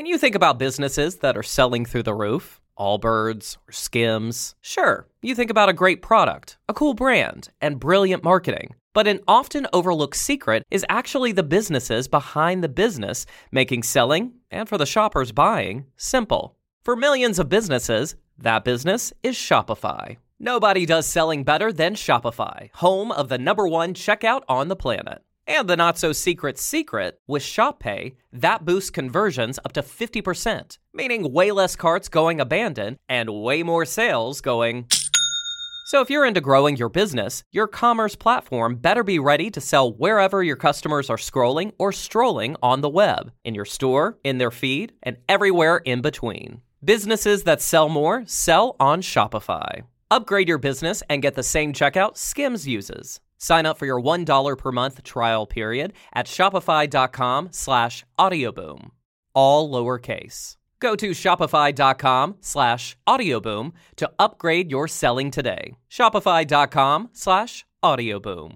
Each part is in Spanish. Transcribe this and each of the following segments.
When you think about businesses that are selling through the roof, Allbirds or Skims, sure, you think about a great product, a cool brand, and brilliant marketing. But an often overlooked secret is actually the businesses behind the business, making selling, and for the shoppers buying, simple. For millions of businesses, that business is Shopify. Nobody does selling better than Shopify, home of the #1 checkout on the planet. And the not-so-secret secret, with ShopPay, that boosts conversions up to 50%, meaning way less carts going abandoned and way more sales going. So if you're into growing your business, your commerce platform better be ready to sell wherever your customers are scrolling or strolling on the web, in your store, in their feed, and everywhere in between. Businesses that sell more sell on Shopify. Upgrade your business and get the same checkout Skims uses. Sign up for your $1 per month trial period at shopify.com/audioboom. All lowercase. Go to shopify.com/audioboom to upgrade your selling today. Shopify.com/audioboom.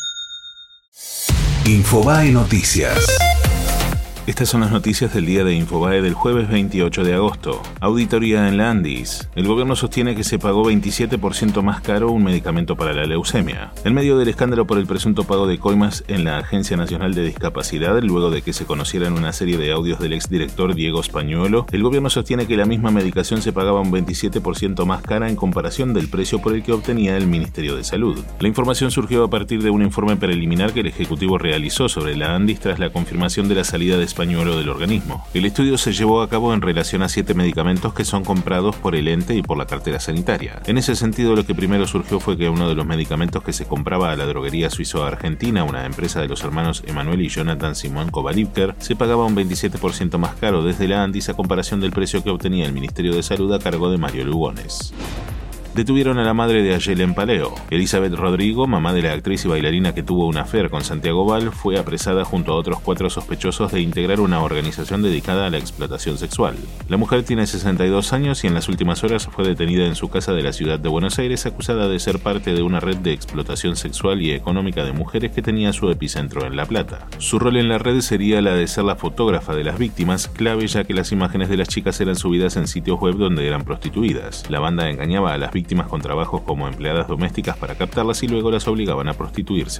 Infobae Noticias. Estas son las noticias del día de Infobae del jueves 28 de agosto. Auditoría en la Andis. El gobierno sostiene que se pagó 27% más caro un medicamento para la leucemia. En medio del escándalo por el presunto pago de coimas en la Agencia Nacional de Discapacidad, luego de que se conocieran una serie de audios del exdirector Diego Spañuelo, el gobierno sostiene que la misma medicación se pagaba un 27% más cara en comparación del precio por el que obtenía el Ministerio de Salud. La información surgió a partir de un informe preliminar que el Ejecutivo realizó sobre la Andis tras la confirmación de la salida de Spañuelo del organismo. El estudio se llevó a cabo en relación a 7 medicamentos que son comprados por el ente y por la cartera sanitaria. En ese sentido, lo que primero surgió fue que uno de los medicamentos que se compraba a la droguería suizo-argentina, una empresa de los hermanos Emanuel y Jonathan Simón Kovalivker, se pagaba un 27% más caro desde la Andis a comparación del precio que obtenía el Ministerio de Salud a cargo de Mario Lugones. Detuvieron a la madre de Ayelen Paleo. Elizabeth Rodrigo, mamá de la actriz y bailarina que tuvo un affair con Santiago Val, fue apresada junto a otros 4 sospechosos de integrar una organización dedicada a la explotación sexual. La mujer tiene 62 años y en las últimas horas fue detenida en su casa de la ciudad de Buenos Aires, acusada de ser parte de una red de explotación sexual y económica de mujeres que tenía su epicentro en La Plata. Su rol en la red sería la de ser la fotógrafa de las víctimas, clave ya que las imágenes de las chicas eran subidas en sitios web donde eran prostituidas. La banda engañaba a las víctimas con trabajos como empleadas domésticas para captarlas y luego las obligaban a prostituirse.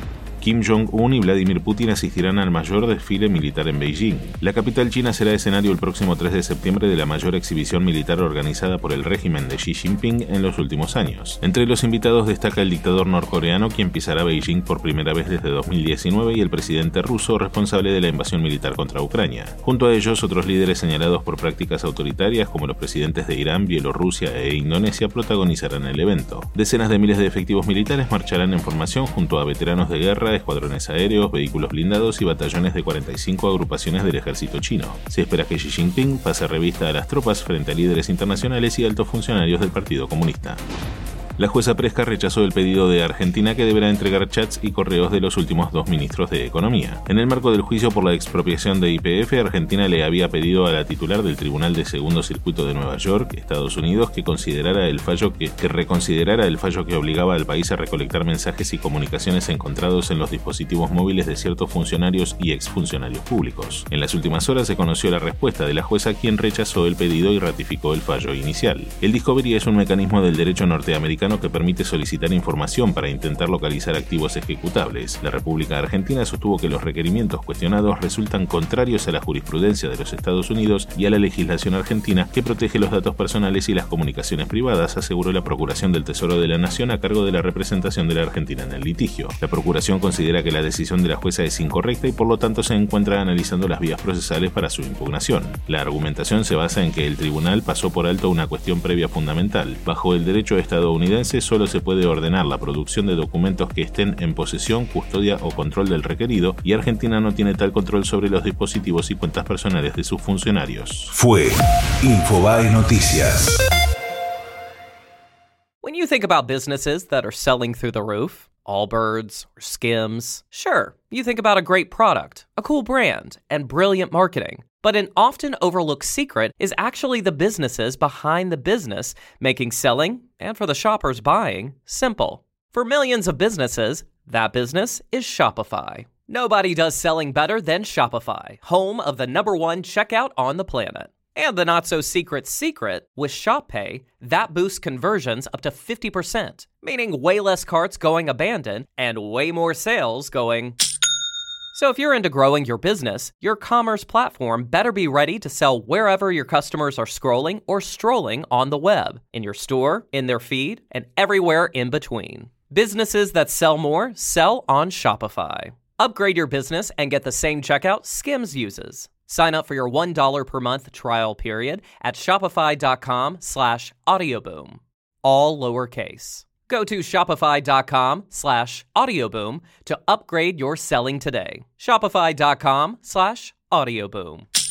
Kim Jong-un y Vladimir Putin asistirán al mayor desfile militar en Beijing. La capital china será escenario el próximo 3 de septiembre de la mayor exhibición militar organizada por el régimen de Xi Jinping en los últimos años. Entre los invitados destaca el dictador norcoreano, quien pisará Beijing por primera vez desde 2019, y el presidente ruso, responsable de la invasión militar contra Ucrania. Junto a ellos, otros líderes señalados por prácticas autoritarias, como los presidentes de Irán, Bielorrusia e Indonesia, protagonizarán el evento. Decenas de miles de efectivos militares marcharán en formación junto a veteranos de guerra, escuadrones aéreos, vehículos blindados y batallones de 45 agrupaciones del ejército chino. Se espera que Xi Jinping pase revista a las tropas frente a líderes internacionales y altos funcionarios del Partido Comunista. La jueza Presca rechazó el pedido de Argentina que deberá entregar chats y correos de los últimos 2 ministros de Economía. En el marco del juicio por la expropiación de YPF, Argentina le había pedido a la titular del Tribunal de Segundo Circuito de Nueva York, Estados Unidos, que reconsiderara el fallo que obligaba al país a recolectar mensajes y comunicaciones encontrados en los dispositivos móviles de ciertos funcionarios y exfuncionarios públicos. En las últimas horas se conoció la respuesta de la jueza, quien rechazó el pedido y ratificó el fallo inicial. El Discovery es un mecanismo del derecho norteamericano que permite solicitar información para intentar localizar activos ejecutables. La República Argentina sostuvo que los requerimientos cuestionados resultan contrarios a la jurisprudencia de los Estados Unidos y a la legislación argentina, que protege los datos personales y las comunicaciones privadas, aseguró la Procuración del Tesoro de la Nación a cargo de la representación de la Argentina en el litigio. La Procuración considera que la decisión de la jueza es incorrecta y por lo tanto se encuentra analizando las vías procesales para su impugnación. La argumentación se basa en que el tribunal pasó por alto una cuestión previa fundamental. Bajo el derecho estadounidense, solo se puede ordenar la producción de documentos que estén en posesión, custodia o control del requerido, y Argentina no tiene tal control sobre los dispositivos y cuentas personales de sus funcionarios. Fue Infobae Noticias. When you think about businesses that are selling through the roof, Allbirds or Skims, sure, you think about a great product, a cool brand, and brilliant marketing. But an often overlooked secret is actually the businesses behind the business, making selling, and for the shoppers buying, simple. For millions of businesses, that business is Shopify. Nobody does selling better than Shopify, home of the #1 checkout on the planet. And the not-so-secret secret, with Shop Pay, that boosts conversions up to 50%, meaning way less carts going abandoned and way more sales going... So if you're into growing your business, your commerce platform better be ready to sell wherever your customers are scrolling or strolling on the web, in your store, in their feed, and everywhere in between. Businesses that sell more sell on Shopify. Upgrade your business and get the same checkout Skims uses. Sign up for your $1 per month trial period at shopify.com/audioboom. All lowercase. Go to shopify.com/audioboom to upgrade your selling today. Shopify.com/audioboom.